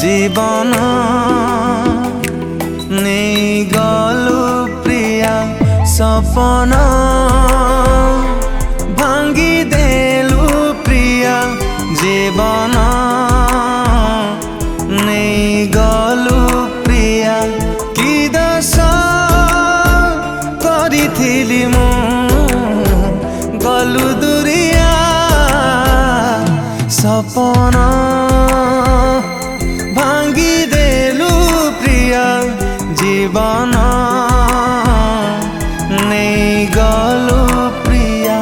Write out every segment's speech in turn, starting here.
जीवन नहीं गलु प्रिया सपन भांगी देलु प्रिया जीवन नहीं गलु प्रिया कि दश करिथिली मु गलु दुरिया सपन भांगी देलु प्रिया जीवन नहीं गलु प्रिया।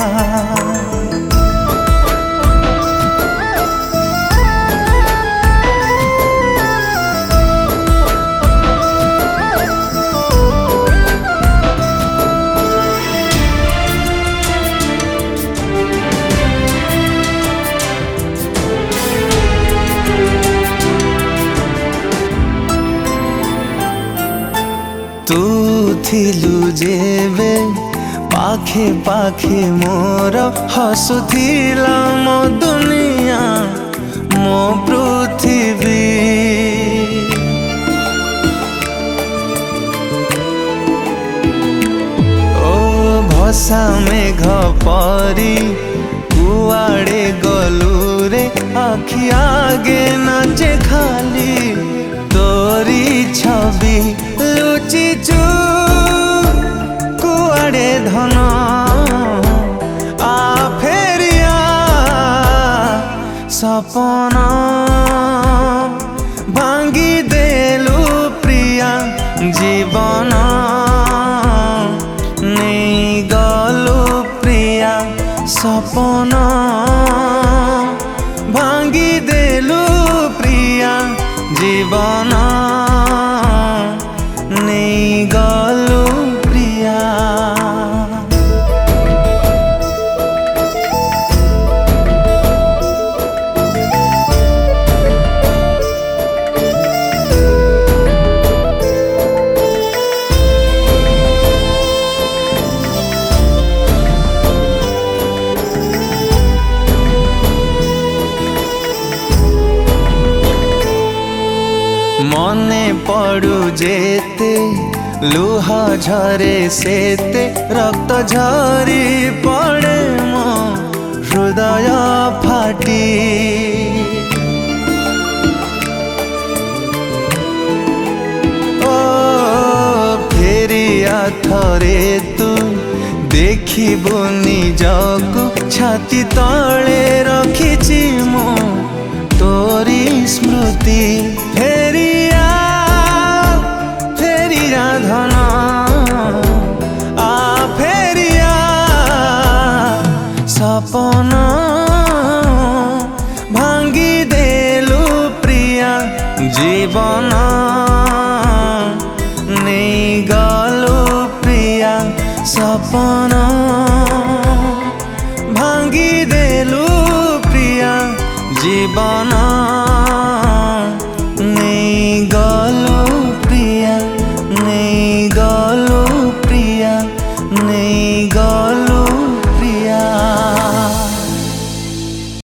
तू थिलु जेबे पाखे पाखे मोर हसुथिला मो दुनिया मो पृथ्वी ओ भसा मेघ परी कुआड़े गलु रे आखि आगे नाचे खाली तोरी छवि लुचिचु कुआड़े धन आ फेरिया सपन भांगी देलु प्रिया जीवन नहीं गलु प्रिया सपन भांगी देलु प्रिया जीवन नहीं गलु प्रिया। मने पड़ू जेते लुह झरे सेते रक्त झरी पड़े मो हृदय फाटी ओ फेरिया थरे तू देखिबु निजकु छाती तले रखिछि मो तोरी स्मृति फेरिया फेरिया धन आ फेरिया सपन भांगी देलु प्रिया जीवन नहीं गलु प्रिया सपन भांगी देलु प्रिया जीवन